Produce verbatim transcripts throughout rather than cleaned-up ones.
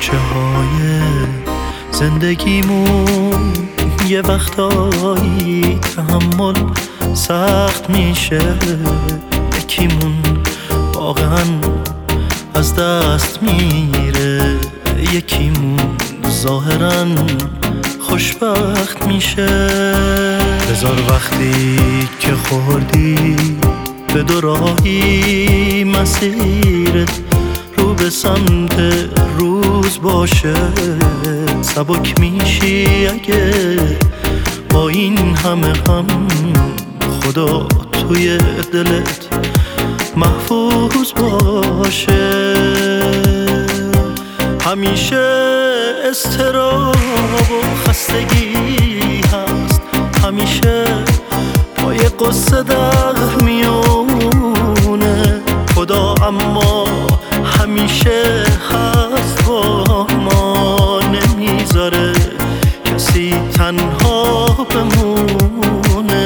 کوچه های زندگیمون یه وقتایی تحمل سخت میشه، یکیمون واقعا از دست میره، یکیمون ظاهرا خوشبخت میشه. بذار وقتی که خوردی به دوراهی مسیرت رو به سمت روز باشه، سبک میشی اگه با این همه غم خدا توی دلت محفوظ باشه. همیشه اضطراب و خستگی هست، همیشه با یه قصه در میونه خدا، اما همیشه هست با ما، نمیذاره کسی تنها بمونه.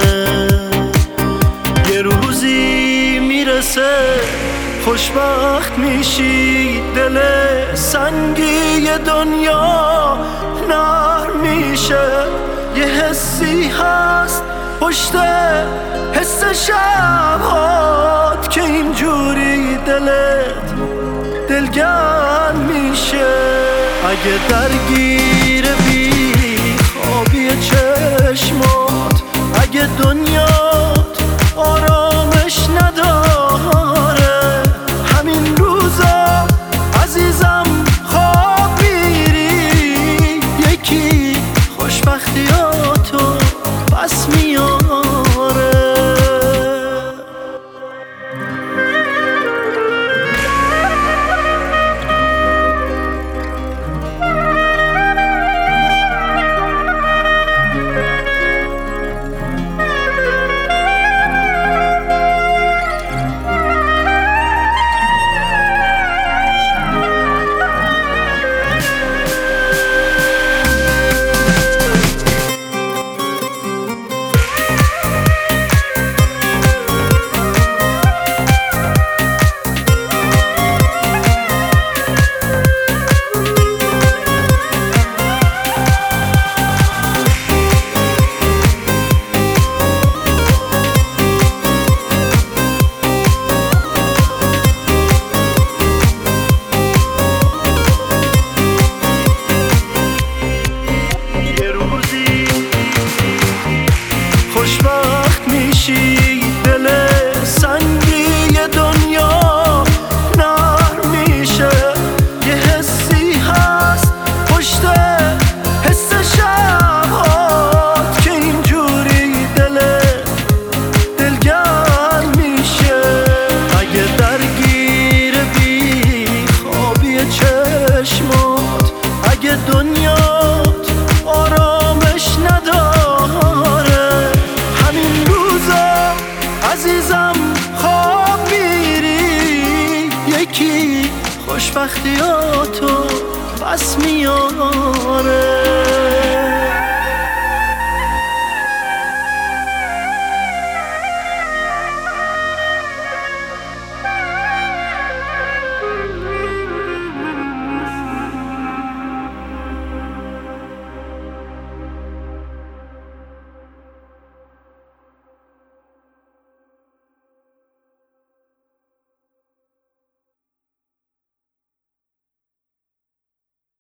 یه روزی میرسه خوشبخت میشی، دل سنگی دنیا نرم میشه، یه حسی هست پشت حس شبهات که اینجوری دلت دلگرم میشه. اگه درگیر بی خوابی چشمات، اگه دنیات آرامش نداره، همین روزا عزیزم خواب میری، یکی خوشبختیاتو پس میاره. خوشبخت میشی، دل سنگی دنیا نرم میشه، یه حسی هست پشت حس شبهات که اینجوری دل دلگرم میشه. اگه درگیر بی خوابی چشمات، اگه دنیات آرامش نداره، عزیزم خواب میری، یکی خوشبختیاتو پس میاره.